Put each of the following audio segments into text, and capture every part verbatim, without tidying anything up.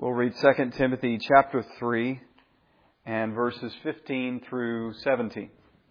We'll read Second Timothy chapter three and verses fifteen through seventeen.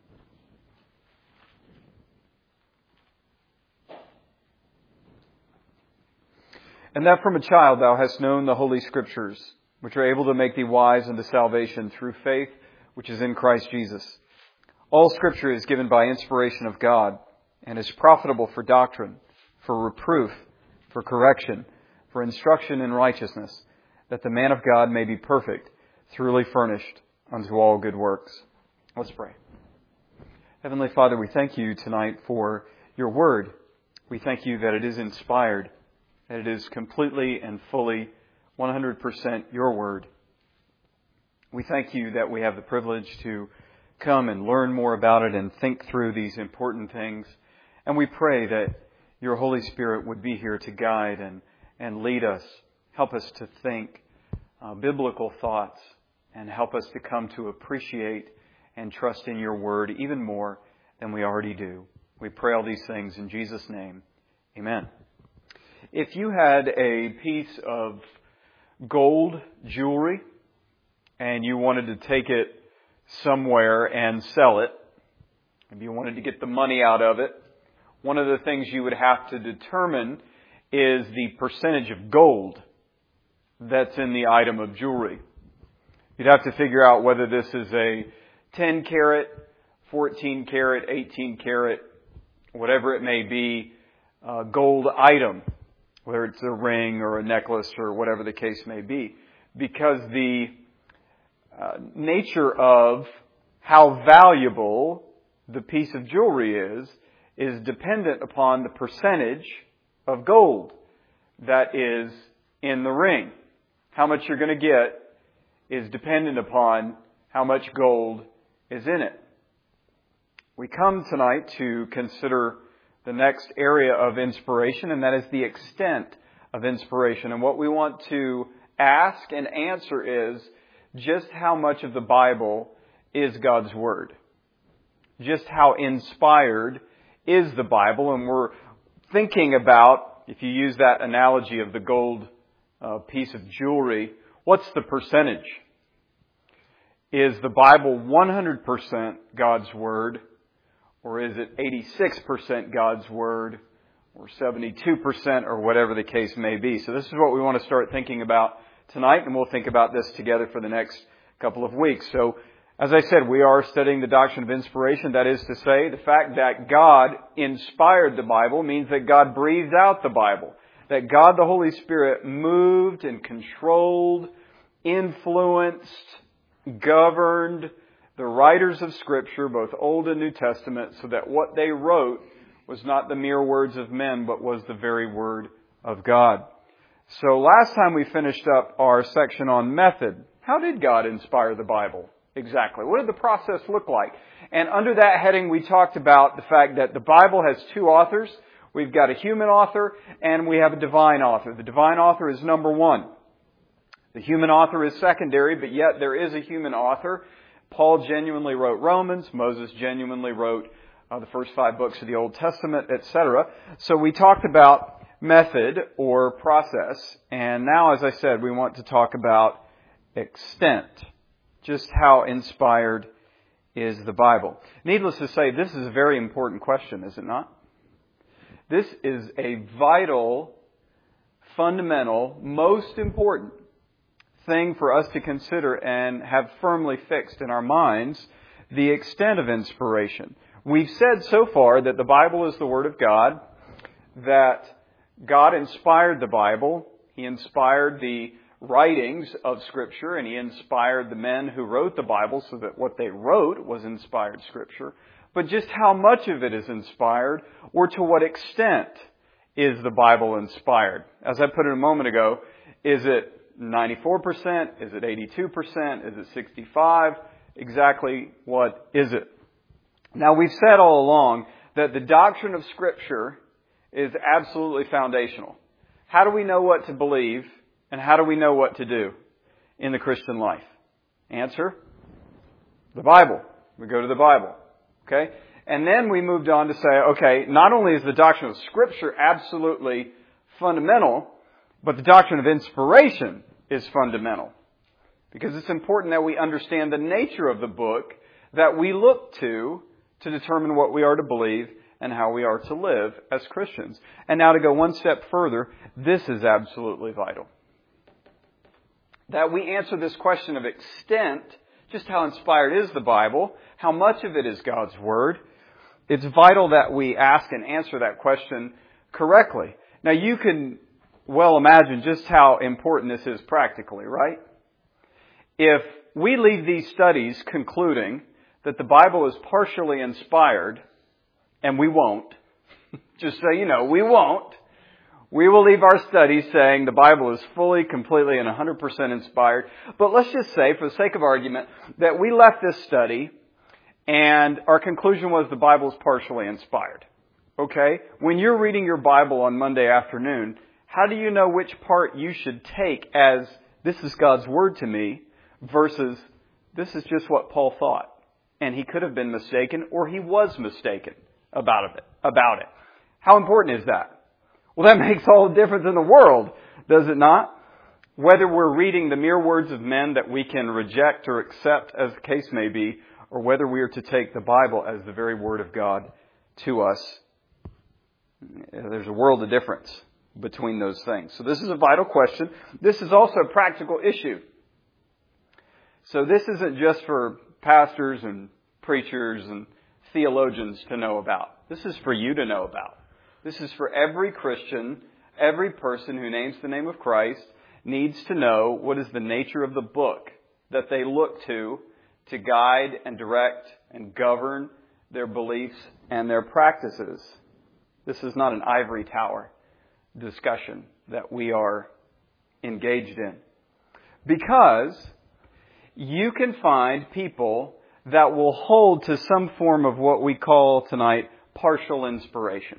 And that from a child thou hast known the Holy Scriptures, which are able to make thee wise unto salvation through faith, which is in Christ Jesus. All Scripture is given by inspiration of God, and is profitable for doctrine, for reproof, for correction, for instruction in righteousness, that the man of God may be perfect, thoroughly furnished unto all good works. Let's pray. Heavenly Father, we thank you tonight for your word. We thank you that it is inspired, that it is completely and fully one hundred percent your word. We thank you that we have the privilege to come and learn more about it and think through these important things. And we pray that your Holy Spirit would be here to guide and, and lead us, help us to think uh, biblical thoughts, and help us to come to appreciate and trust in your word even more than we already do. We pray all these things in Jesus' name. Amen. If you had a piece of gold jewelry and you wanted to take it somewhere and sell it, if you wanted to get the money out of it, one of the things you would have to determine is the percentage of gold that's in the item of jewelry. You'd have to figure out whether this is a ten carat, fourteen carat, eighteen carat, whatever it may be, uh, gold item, whether it's a ring or a necklace or whatever the case may be, because the uh, nature of how valuable the piece of jewelry is, is dependent upon the percentage of gold that is in the ring. How much you're going to get is dependent upon how much gold is in it. We come tonight to consider the next area of inspiration, and that is the extent of inspiration. And what we want to ask and answer is just how much of the Bible is God's Word. Just how inspired is the Bible. And we're thinking about, if you use that analogy of the gold uh, piece of jewelry, what's the percentage? Is the Bible one hundred percent God's Word? Or is it eighty-six percent God's Word? Or seventy-two percent, or whatever the case may be? So this is what we want to start thinking about tonight, and we'll think about this together for the next couple of weeks. So, as I said, we are studying the doctrine of inspiration. That is to say, the fact that God inspired the Bible means that God breathed out the Bible. That God, the Holy Spirit, moved and controlled, influenced, governed the writers of Scripture, both Old and New Testament, so that what they wrote was not the mere words of men, but was the very Word of God. So last time we finished up our section on method. How did God inspire the Bible? Exactly. What did the process look like? And under that heading, we talked about the fact that the Bible has two authors. We've got a human author and we have a divine author. The divine author is number one. The human author is secondary, but yet there is a human author. Paul genuinely wrote Romans. Moses genuinely wrote uh, the first five books of the Old Testament, et cetera. So we talked about method or process. And now, as I said, we want to talk about extent. Just how inspired is the Bible? Needless to say, this is a very important question, is it not? This is a vital, fundamental, most important thing for us to consider and have firmly fixed in our minds, the extent of inspiration. We've said so far that the Bible is the Word of God, that God inspired the Bible. He inspired the writings of Scripture, and He inspired the men who wrote the Bible so that what they wrote was inspired Scripture. But just how much of it is inspired, or to what extent is the Bible inspired? As I put it a moment ago, is it ninety-four percent? Is it eighty-two percent? Is it sixty-five? Exactly what is it? Now, we've said all along that the doctrine of Scripture is absolutely foundational. How do we know what to believe, and how do we know what to do in the Christian life? Answer: the Bible. We go to the Bible. Okay? And then we moved on to say, okay, not only is the doctrine of Scripture absolutely fundamental, but the doctrine of inspiration is fundamental. Because it's important that we understand the nature of the book that we look to to determine what we are to believe and how we are to live as Christians. And now to go one step further, this is absolutely vital. That we answer this question of extent, just how inspired is the Bible, how much of it is God's Word. It's vital that we ask and answer that question correctly. Now you can well imagine just how important this is practically, right? If we leave these studies concluding that the Bible is partially inspired, and we won't, just so you know, we won't, we will leave our studies saying the Bible is fully, completely, and one hundred percent inspired. But let's just say, for the sake of argument, that we left this study and our conclusion was the Bible is partially inspired. Okay? When you're reading your Bible on Monday afternoon, how do you know which part you should take as, this is God's Word to me, versus, this is just what Paul thought. And he could have been mistaken, or he was mistaken about it. About it. How important is that? Well, that makes all the difference in the world, does it not? Whether we're reading the mere words of men that we can reject or accept, as the case may be, or whether we are to take the Bible as the very Word of God to us, there's a world of difference between those things. So this is a vital question. This is also a practical issue. So this isn't just for pastors and preachers and theologians to know about. This is for you to know about. This is for every Christian, every person who names the name of Christ needs to know what is the nature of the book that they look to to guide and direct and govern their beliefs and their practices. This is not an ivory tower discussion that we are engaged in. Because you can find people that will hold to some form of what we call tonight partial inspiration.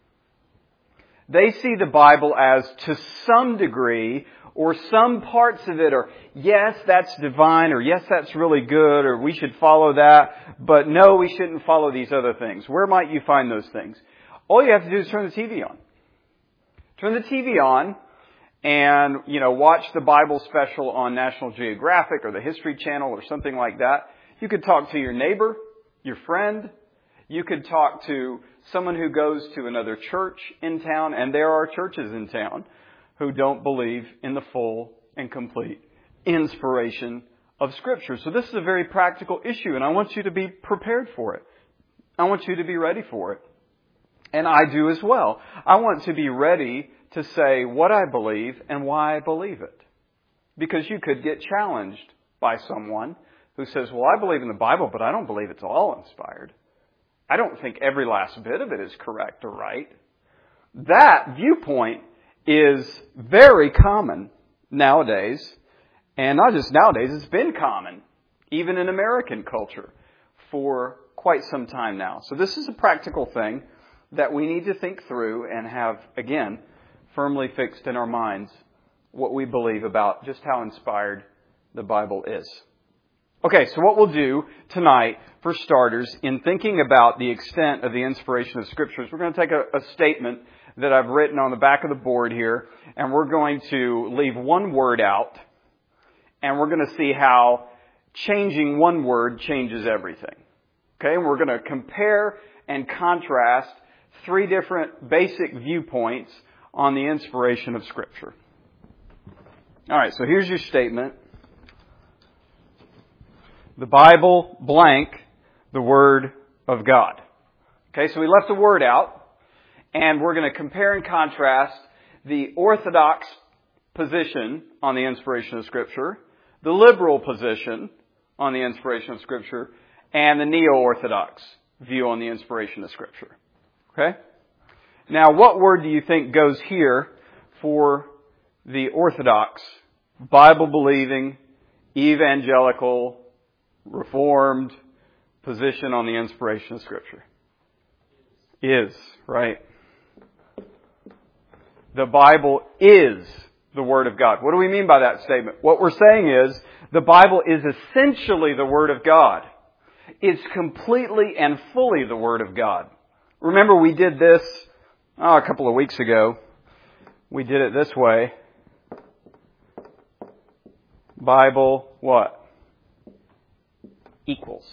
They see the Bible as, to some degree, or some parts of it are, yes, that's divine, or yes, that's really good, or we should follow that, but no, we shouldn't follow these other things. Where might you find those things? All you have to do is turn the T V on. Turn the T V on and, you know, watch the Bible special on National Geographic or the History Channel or something like that. You could talk to your neighbor, your friend. You could talk to someone who goes to another church in town, and there are churches in town who don't believe in the full and complete inspiration of Scripture. So this is a very practical issue, and I want you to be prepared for it. I want you to be ready for it. And I do as well. I want to be ready to say what I believe and why I believe it. Because you could get challenged by someone who says, well, I believe in the Bible, but I don't believe it's all inspired. I don't think every last bit of it is correct or right. That viewpoint is very common nowadays. And not just nowadays, it's been common, even in American culture, for quite some time now. So this is a practical thing that we need to think through and have, again, firmly fixed in our minds what we believe about just how inspired the Bible is. Okay, so what we'll do tonight, for starters, in thinking about the extent of the inspiration of Scriptures, we're going to take a, a statement that I've written on the back of the board here, and we're going to leave one word out, and we're going to see how changing one word changes everything. Okay, and we're going to compare and contrast three different basic viewpoints on the inspiration of Scripture. All right, so here's your statement. The Bible, blank, the Word of God. Okay, so we left a word out, and we're going to compare and contrast the orthodox position on the inspiration of Scripture, the liberal position on the inspiration of Scripture, and the neo-orthodox view on the inspiration of Scripture. Okay? Now, what word do you think goes here for the orthodox, Bible-believing, evangelical, Reformed position on the inspiration of Scripture? Is, right? The Bible is the Word of God. What do we mean by that statement? What we're saying is the Bible is essentially the Word of God. It's completely and fully the Word of God. Remember, we did this oh, a couple of weeks ago. We did it this way. Bible, what? Equals.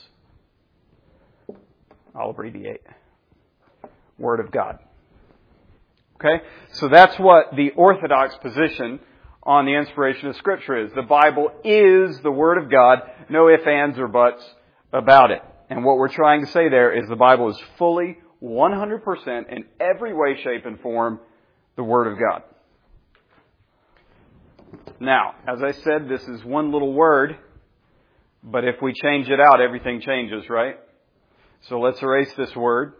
I'll abbreviate. Word of God. Okay? So that's what the Orthodox position on the inspiration of Scripture is. The Bible is the Word of God. No ifs, ands, or buts about it. And what we're trying to say there is the Bible is fully, one hundred percent, in every way, shape, and form, the Word of God. Now, as I said, this is one little word, but if we change it out, everything changes, right? So let's erase this word.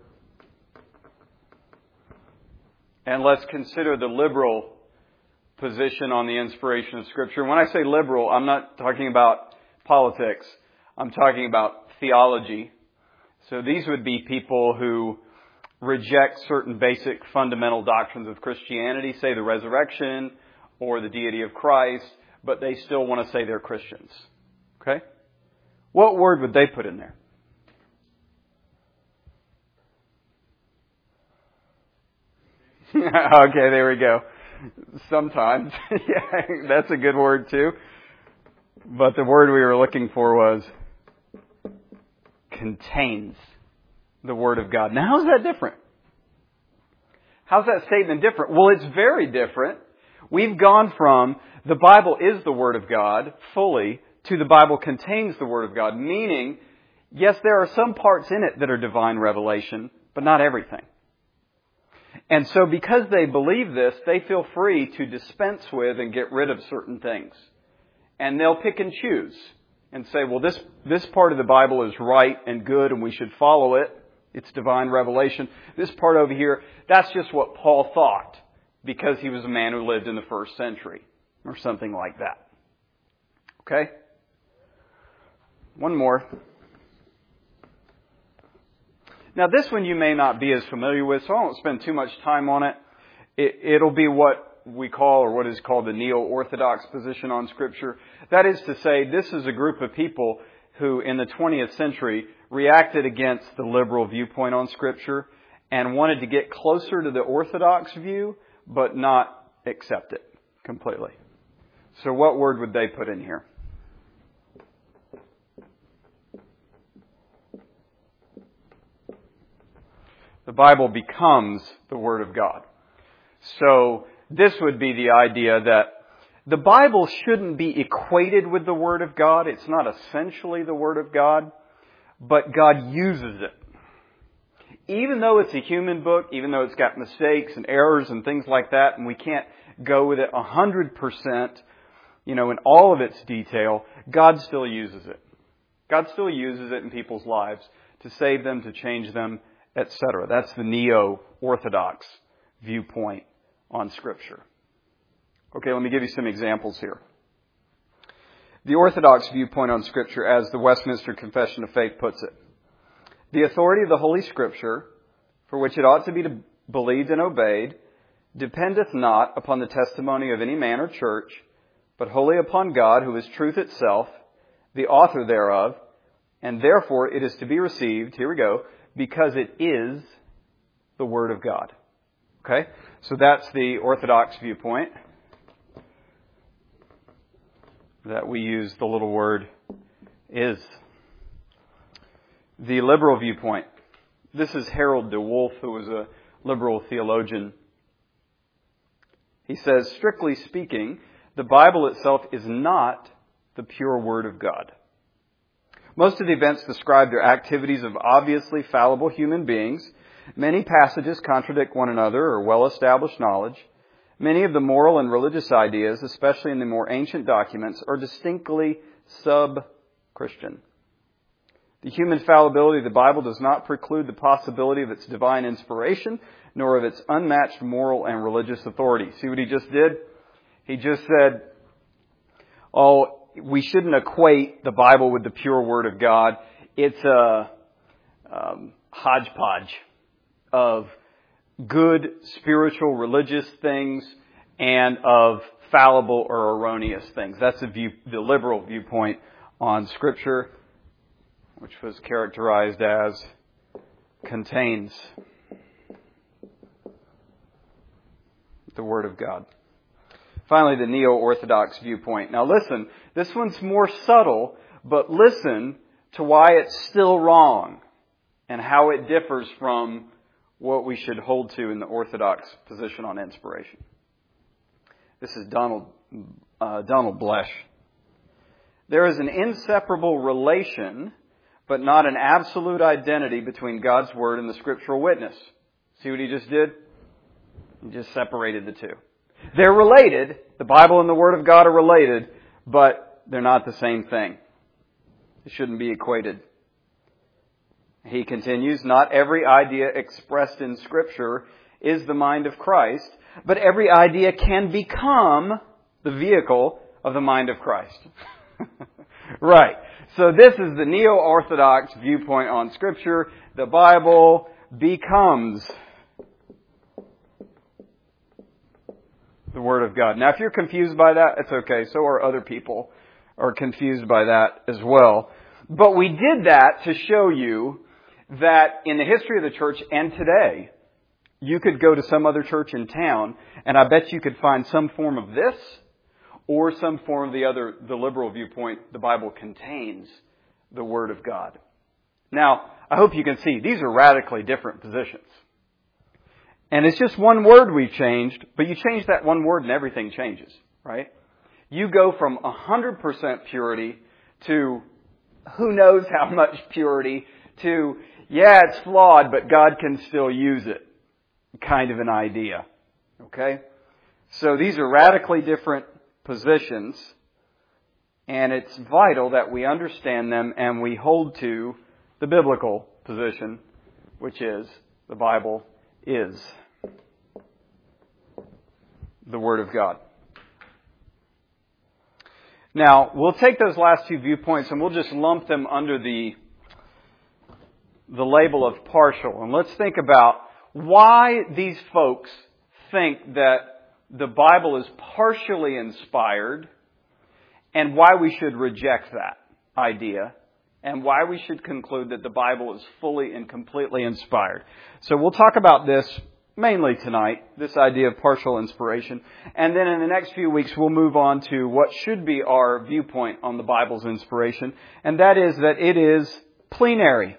And let's consider the liberal position on the inspiration of Scripture. When I say liberal, I'm not talking about politics. I'm talking about theology. So these would be people who reject certain basic fundamental doctrines of Christianity, say the resurrection or the deity of Christ, but they still want to say they're Christians. Okay? What word would they put in there? Okay, there we go. Sometimes. Yeah, that's a good word too. But the word we were looking for was contains the Word of God. Now, how's that different? How's that statement different? Well, it's very different. We've gone from the Bible is the Word of God fully to the Bible contains the Word of God, meaning, yes, there are some parts in it that are divine revelation, but not everything. And so because they believe this, they feel free to dispense with and get rid of certain things. And they'll pick and choose and say, well, this, this part of the Bible is right and good and we should follow it. It's divine revelation. This part over here, that's just what Paul thought because he was a man who lived in the first century or something like that. Okay? One more. Now, this one you may not be as familiar with, so I won't spend too much time on it. it. It'll be what we call, or what is called, the neo-orthodox position on Scripture. That is to say, this is a group of people who, in the twentieth century, reacted against the liberal viewpoint on Scripture and wanted to get closer to the orthodox view, but not accept it completely. So what word would they put in here? The Bible becomes the Word of God. So this would be the idea that the Bible shouldn't be equated with the Word of God. It's not essentially the Word of God, but God uses it. Even though it's a human book, even though it's got mistakes and errors and things like that, and we can't go with it one hundred percent, you know, in all of its detail, God still uses it. God still uses it in people's lives to save them, to change them, et cetera. That's the neo-orthodox viewpoint on Scripture. Okay, let me give you some examples here. The orthodox viewpoint on Scripture, as the Westminster Confession of Faith puts it, the authority of the Holy Scripture, for which it ought to be believed and obeyed, dependeth not upon the testimony of any man or church, but wholly upon God, who is truth itself, the author thereof, and therefore it is to be received, here we go, because it is the Word of God. Okay? So that's the orthodox viewpoint. That we use the little word is. The liberal viewpoint. This is Harold de Wolf, who was a liberal theologian. He says, strictly speaking, the Bible itself is not the pure Word of God. Most of the events described are activities of obviously fallible human beings. Many passages contradict one another or well-established knowledge. Many of the moral and religious ideas, especially in the more ancient documents, are distinctly sub-Christian. The human fallibility of the Bible does not preclude the possibility of its divine inspiration, nor of its unmatched moral and religious authority. See what he just did? He just said, oh, we shouldn't equate the Bible with the pure Word of God. It's a um, hodgepodge of good spiritual religious things and of fallible or erroneous things. That's the, view, the liberal viewpoint on Scripture, which was characterized as contains the Word of God. Finally, the neo-Orthodox viewpoint. Now listen, this one's more subtle, but listen to why it's still wrong and how it differs from what we should hold to in the Orthodox position on inspiration. This is Donald, uh, Donald Blesch. There is an inseparable relation, but not an absolute identity between God's Word and the scriptural witness. See what he just did? He just separated the two. They're related. The Bible and the Word of God are related, but they're not the same thing. They shouldn't be equated. He continues, not every idea expressed in Scripture is the mind of Christ, but every idea can become the vehicle of the mind of Christ. Right. So this is the neo-Orthodox viewpoint on Scripture. The Bible becomes the Word of God. Now, if you're confused by that, it's okay. So are other people are confused by that as well. But we did that to show you that in the history of the church and today, you could go to some other church in town, and I bet you could find some form of this or some form of the other, the liberal viewpoint. The Bible contains the Word of God. Now, I hope you can see these are radically different positions. And it's just one word we've changed, but you change that one word and everything changes, right? You go from one hundred percent purity to who knows how much purity to, yeah, it's flawed, but God can still use it. Kind of an idea. Okay? So these are radically different positions, and it's vital that we understand them and we hold to the biblical position, which is the Bible is the Word of God. Now, we'll take those last two viewpoints and we'll just lump them under the, the label of partial. And let's think about why these folks think that the Bible is partially inspired and why we should reject that idea and why we should conclude that the Bible is fully and completely inspired. So we'll talk about this mainly tonight, this idea of partial inspiration. And then in the next few weeks, we'll move on to what should be our viewpoint on the Bible's inspiration. And that is that it is plenary.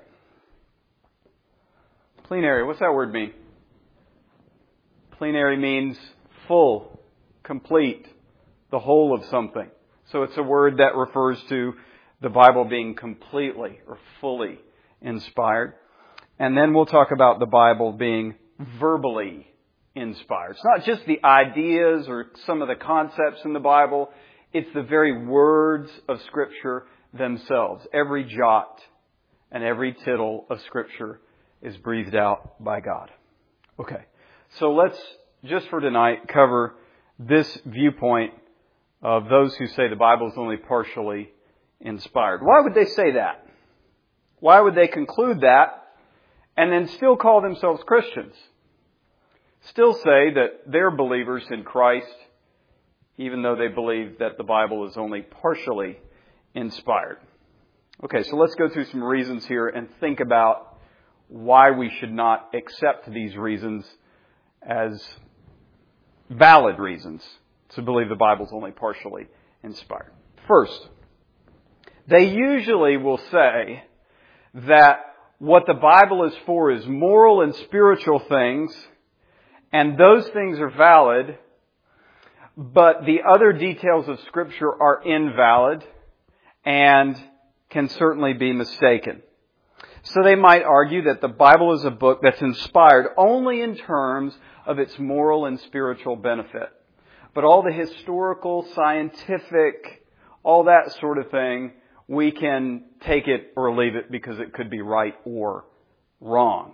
Plenary, what's that word mean? Plenary means full, complete, the whole of something. So it's a word that refers to the Bible being completely or fully inspired. And then we'll talk about the Bible being verbally inspired. It's not just the ideas or some of the concepts in the Bible. It's the very words of Scripture themselves. Every jot and every tittle of Scripture is breathed out by God. Okay, so let's, just for tonight, cover this viewpoint of those who say the Bible is only partially inspired. Why would they say that? Why would they conclude that and then still call themselves Christians? Still say that they're believers in Christ, even though they believe that the Bible is only partially inspired. Okay, so let's go through some reasons here and think about why we should not accept these reasons as valid reasons to believe the Bible is only partially inspired. First, they usually will say that what the Bible is for is moral and spiritual things, and those things are valid, but the other details of Scripture are invalid and can certainly be mistaken. So they might argue that the Bible is a book that's inspired only in terms of its moral and spiritual benefit. But all the historical, scientific, all that sort of thing, we can take it or leave it because it could be right or wrong.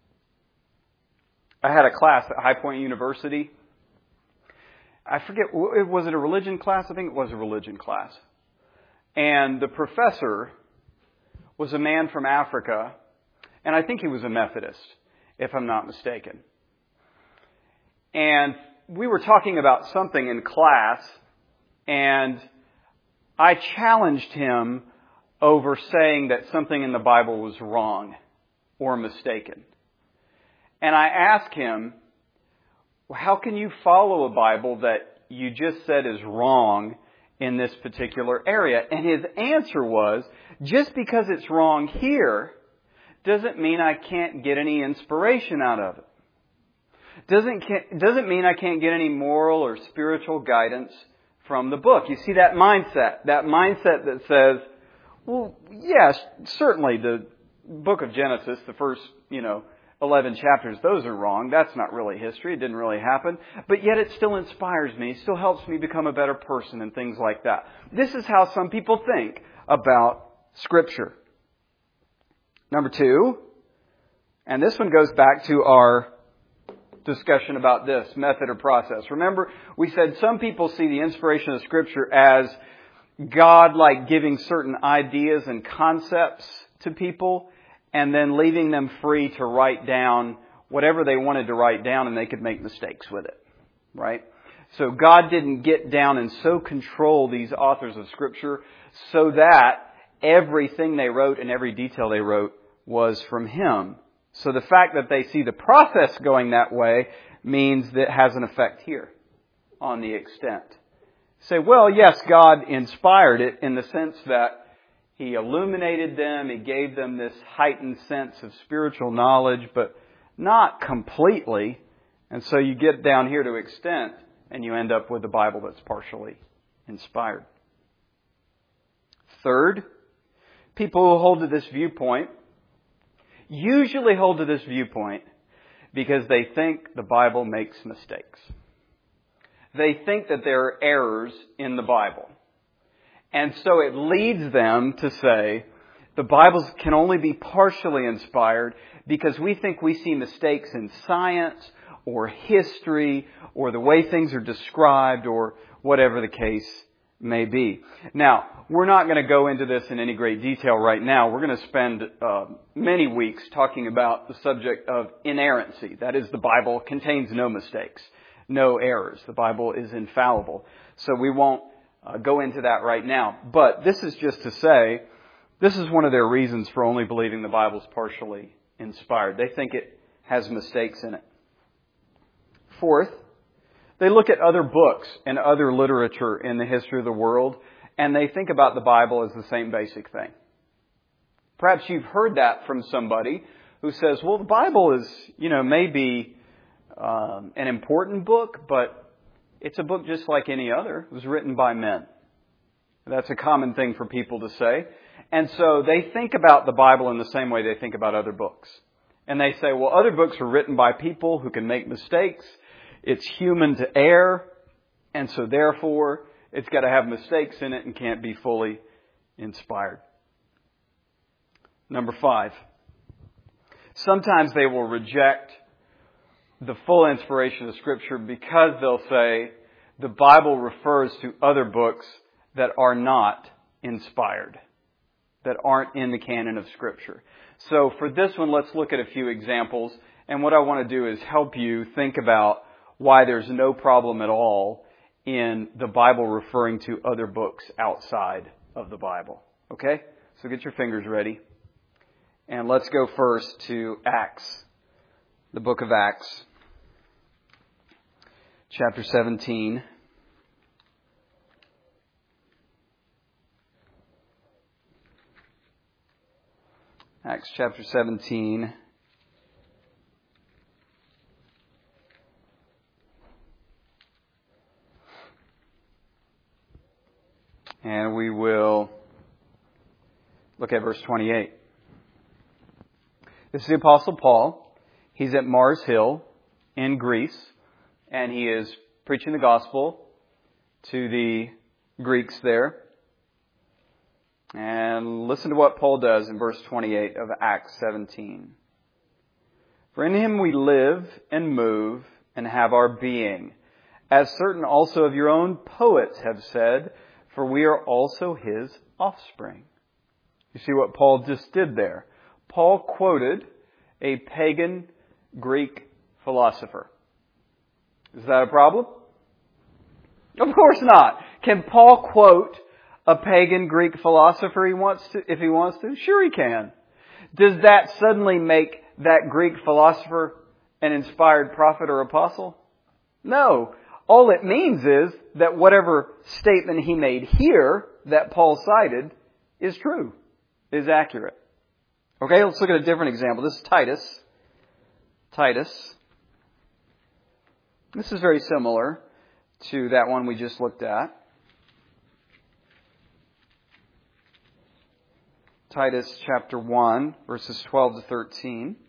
I had a class at High Point University. I forget, was it a religion class? I think it was a religion class. And the professor was a man from Africa, and I think he was a Methodist, if I'm not mistaken. And we were talking about something in class, and I challenged him over saying that something in the Bible was wrong or mistaken. And I asked him, well, how can you follow a Bible that you just said is wrong in this particular area? And his answer was, just because it's wrong here doesn't mean I can't get any inspiration out of it. Doesn't, doesn't mean I can't get any moral or spiritual guidance from the book. You see that mindset, that mindset that says, well, yes, certainly the book of Genesis, the first, you know, eleven chapters, those are wrong. That's not really history. It didn't really happen. But yet it still inspires me. It still helps me become a better person and things like that. This is how some people think about Scripture. Number two, and this one goes back to our discussion about this method or process. Remember, we said some people see the inspiration of Scripture as God like giving certain ideas and concepts to people and then leaving them free to write down whatever they wanted to write down, and they could make mistakes with it. Right? So God didn't get down and so control these authors of Scripture so that everything they wrote and every detail they wrote was from Him. So the fact that they see the process going that way means that it has an effect here on the extent. Say, well, yes, God inspired it in the sense that He illuminated them, He gave them this heightened sense of spiritual knowledge, but not completely. And so you get down here to extent, and you end up with a Bible that's partially inspired. Third, people who hold to this viewpoint usually hold to this viewpoint because they think the Bible makes mistakes. They think that there are errors in the Bible. And so it leads them to say the Bible can only be partially inspired because we think we see mistakes in science or history or the way things are described or whatever the case may be. Now, we're not going to go into this in any great detail right now. We're going to spend uh, many weeks talking about the subject of inerrancy. That is, the Bible contains no mistakes, no errors. The Bible is infallible. So we won't uh, go into that right now. But this is just to say, this is one of their reasons for only believing the Bible is partially inspired. They think it has mistakes in it. Fourth, they look at other books and other literature in the history of the world, and they think about the Bible as the same basic thing. Perhaps you've heard that from somebody who says, well, the Bible is, you know, maybe um, an important book, but it's a book just like any other. It was written by men. That's a common thing for people to say. And so they think about the Bible in the same way they think about other books. And they say, well, other books are written by people who can make mistakes. It's human to err, and so therefore it's got to have mistakes in it and can't be fully inspired. Number five, sometimes they will reject the full inspiration of Scripture because they'll say the Bible refers to other books that are not inspired, that aren't in the canon of Scripture. So for this one, let's look at a few examples, and what I want to do is help you think about why there's no problem at all in the Bible referring to other books outside of the Bible. Okay? So get your fingers ready. And let's go first to Acts, the book of Acts, chapter seventeen. Acts chapter seventeen. And we will look at verse twenty-eight. This is the Apostle Paul. He's at Mars Hill in Greece, and he is preaching the gospel to the Greeks there. And listen to what Paul does in verse twenty-eight of Acts seventeen. For in Him we live and move and have our being, as certain also of your own poets have said, for we are also His offspring. You see what Paul just did there? Paul quoted a pagan Greek philosopher. Is that a problem? Of course not. Can Paul quote a pagan Greek philosopher he wants to, if he wants to? Sure he can. Does that suddenly make that Greek philosopher an inspired prophet or apostle? No. All it means is that whatever statement he made here that Paul cited is true, is accurate. Okay, let's look at a different example. This is Titus. Titus. This is very similar to that one we just looked at. Titus chapter one, verses twelve to thirteen.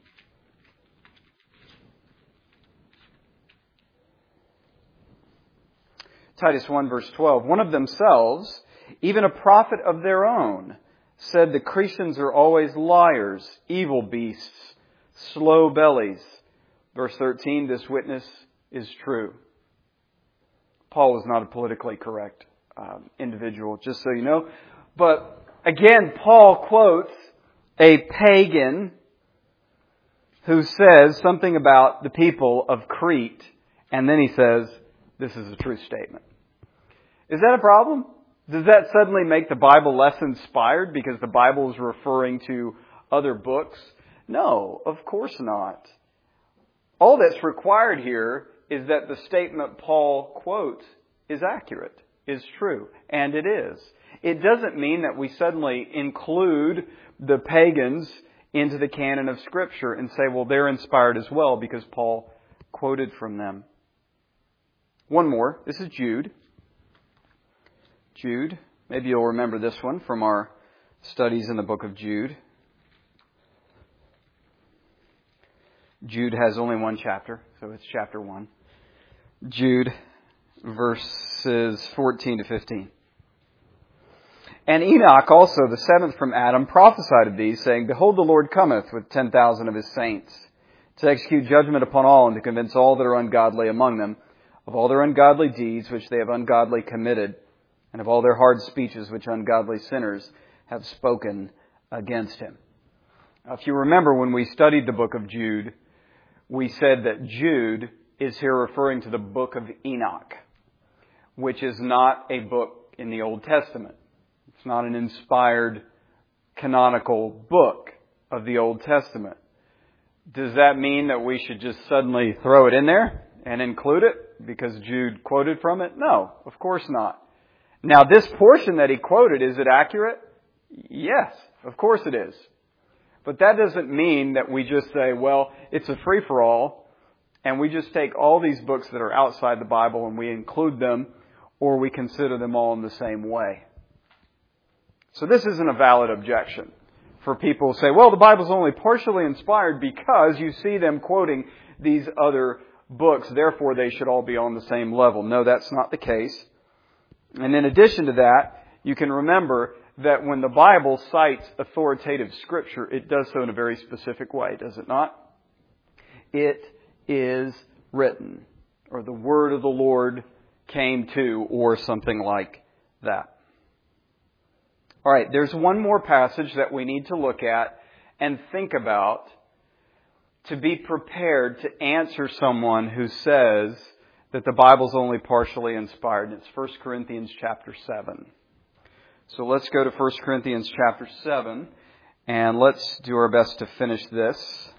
Titus one, verse twelve. One of themselves, even a prophet of their own, said the Cretans are always liars, evil beasts, slow bellies. Verse thirteen, this witness is true. Paul was not a politically correct um, individual, just so you know. But again, Paul quotes a pagan who says something about the people of Crete, and then he says, this is a true statement. Is that a problem? Does that suddenly make the Bible less inspired because the Bible is referring to other books? No, of course not. All that's required here is that the statement Paul quotes is accurate, is true, and it is. It doesn't mean that we suddenly include the pagans into the canon of Scripture and say, well, they're inspired as well because Paul quoted from them. One more. This is Jude. Jude. Maybe you'll remember this one from our studies in the book of Jude. Jude has only one chapter, so it's chapter one. Jude, verses fourteen to fifteen. And Enoch also, the seventh from Adam, prophesied of these, saying, behold, the Lord cometh with ten thousand of his saints, to execute judgment upon all, and to convince all that are ungodly among them, of all their ungodly deeds which they have ungodly committed, and of all their hard speeches which ungodly sinners have spoken against him. Now, if you remember when we studied the book of Jude, we said that Jude is here referring to the book of Enoch, which is not a book in the Old Testament. It's not an inspired canonical book of the Old Testament. Does that mean that we should just suddenly throw it in there and include it because Jude quoted from it? No, of course not. Now, this portion that he quoted, is it accurate? Yes, of course it is. But that doesn't mean that we just say, well, it's a free-for-all, and we just take all these books that are outside the Bible and we include them, or we consider them all in the same way. So this isn't a valid objection for people who say, well, the Bible's only partially inspired because you see them quoting these other books, therefore they should all be on the same level. No, that's not the case. And in addition to that, you can remember that when the Bible cites authoritative Scripture, it does so in a very specific way, does it not? It is written, or the word of the Lord came to, or something like that. All right, there's one more passage that we need to look at and think about to be prepared to answer someone who says that the Bible's only partially inspired. And it's First Corinthians chapter seven. So let's go to First Corinthians chapter seven, and let's do our best to finish this.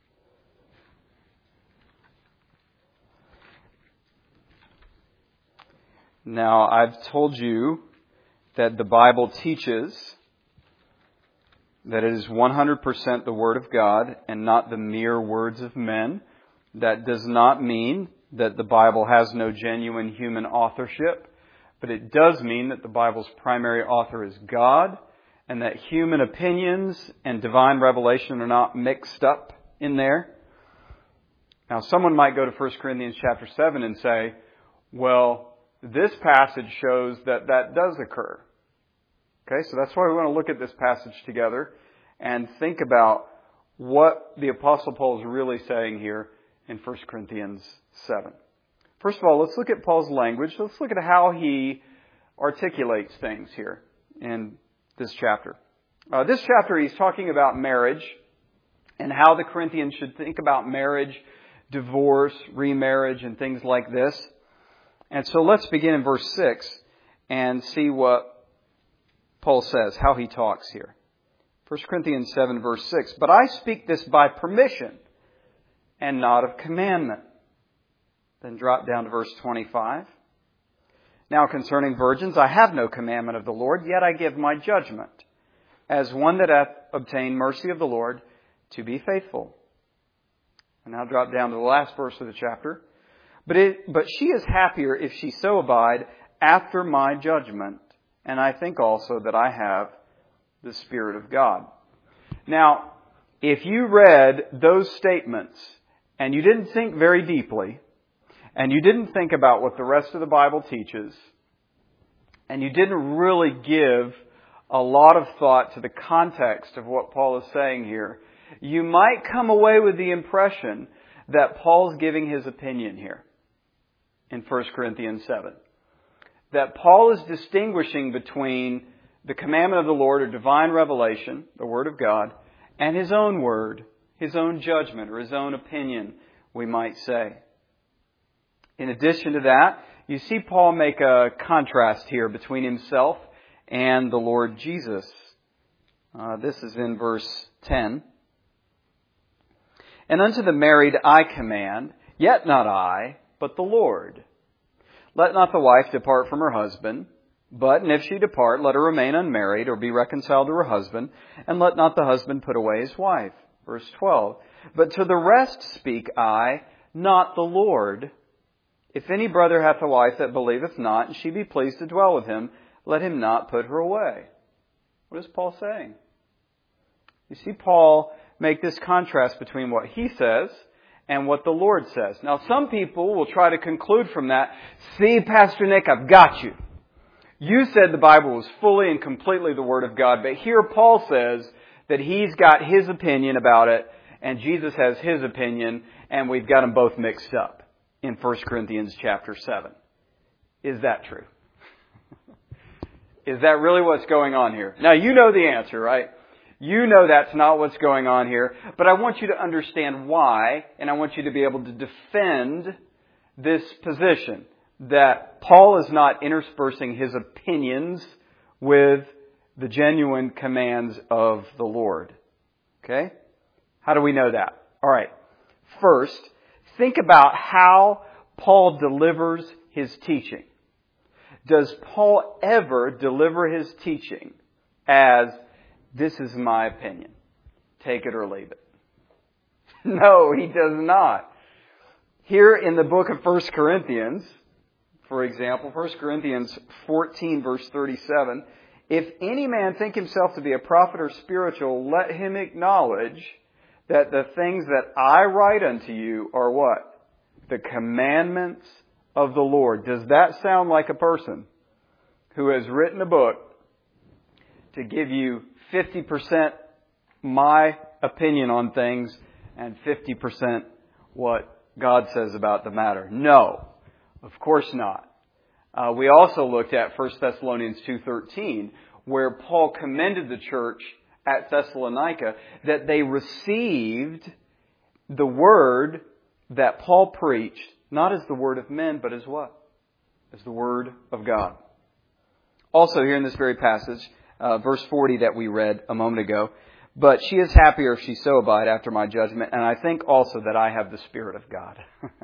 Now, I've told you that the Bible teaches that it is one hundred percent the Word of God and not the mere words of men. That does not mean that the Bible has no genuine human authorship, but it does mean that the Bible's primary author is God, and that human opinions and divine revelation are not mixed up in there. Now, someone might go to First Corinthians chapter seven and say, well, this passage shows that that does occur. Okay, so that's why we want to look at this passage together and think about what the Apostle Paul is really saying here in First Corinthians seven. First of all, let's look at Paul's language. Let's look at how he articulates things here in this chapter. Uh, this chapter, he's talking about marriage and how the Corinthians should think about marriage, divorce, remarriage, and things like this. And so let's begin in verse six and see what Paul says, how he talks here. First Corinthians seven, verse six. But I speak this by permission and not of commandment. Then drop down to verse twenty-five. Now concerning virgins, I have no commandment of the Lord, yet I give my judgment, as one that hath obtained mercy of the Lord, to be faithful. And now drop down to the last verse of the chapter. But it, but she is happier if she so abide after my judgment, and I think also that I have the Spirit of God. Now, if you read those statements and you didn't think very deeply, and you didn't think about what the rest of the Bible teaches, and you didn't really give a lot of thought to the context of what Paul is saying here, you might come away with the impression that Paul's giving his opinion here in First Corinthians seven. That Paul is distinguishing between the commandment of the Lord or divine revelation, the Word of God, and his own word, his own judgment, or his own opinion, we might say. In addition to that, you see Paul make a contrast here between himself and the Lord Jesus. Uh, this is in verse ten. And unto the married I command, yet not I, but the Lord. Let not the wife depart from her husband, but, and if she depart, let her remain unmarried, or be reconciled to her husband, and let not the husband put away his wife. Verse twelve. But to the rest speak I, not the Lord. If any brother hath a wife that believeth not, and she be pleased to dwell with him, let him not put her away. What is Paul saying? You see Paul make this contrast between what he says and what the Lord says. Now, some people will try to conclude from that, see, Pastor Nick, I've got you. You said the Bible was fully and completely the Word of God, but here Paul says that he's got his opinion about it, and Jesus has his opinion, and we've got them both mixed up in First Corinthians chapter seven. Is that true? Is that really what's going on here? Now, you know the answer, right? You know that's not what's going on here, but I want you to understand why, and I want you to be able to defend this position that Paul is not interspersing his opinions with the genuine commands of the Lord. Okay? How do we know that? All right. First, think about how Paul delivers his teaching. Does Paul ever deliver his teaching as, this is my opinion, take it or leave it? No, he does not. Here in the book of First Corinthians, for example, First Corinthians fourteen, verse thirty-seven, if any man think himself to be a prophet or spiritual, let him acknowledge that the things that I write unto you are what? The commandments of the Lord. Does that sound like a person who has written a book to give you fifty percent my opinion on things and fifty percent what God says about the matter? No, of course not. Uh, we also looked at First Thessalonians two thirteen, where Paul commended the church at Thessalonica that they received the word that Paul preached, not as the word of men, but as what? As the word of God. Also here in this very passage, uh, verse forty that we read a moment ago, but she is happier if she so abide after my judgment, and I think also that I have the Spirit of God.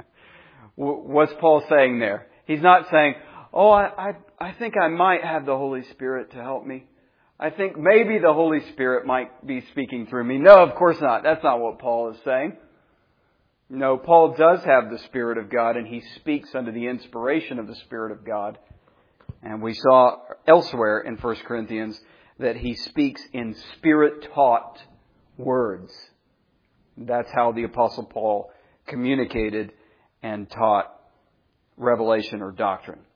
What's Paul saying there? He's not saying, oh, I, I, I think I might have the Holy Spirit to help me. I think maybe the Holy Spirit might be speaking through me. No, of course not. That's not what Paul is saying. No, Paul does have the Spirit of God, and he speaks under the inspiration of the Spirit of God. And we saw elsewhere in First Corinthians that he speaks in Spirit-taught words. That's how the Apostle Paul communicated and taught revelation or doctrine.